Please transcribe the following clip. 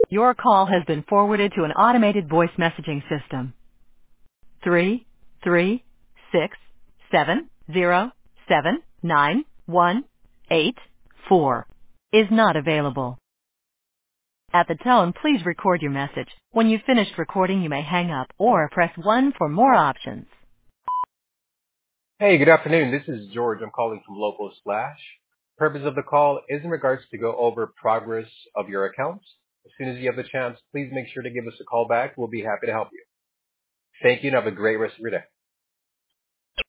Your call has been forwarded to an automated voice messaging system. 33670791184 is not available. At the tone, please record your message. When you've finished recording, you may hang up or press 1 for more options. Hey, good afternoon. This is George. I'm calling from Local Splash. Purpose of the call is in regards to go over progress of your accounts. As soon as you have the chance, please make sure to give us a call back. We'll be happy to help you. Thank you and have a great rest of your day.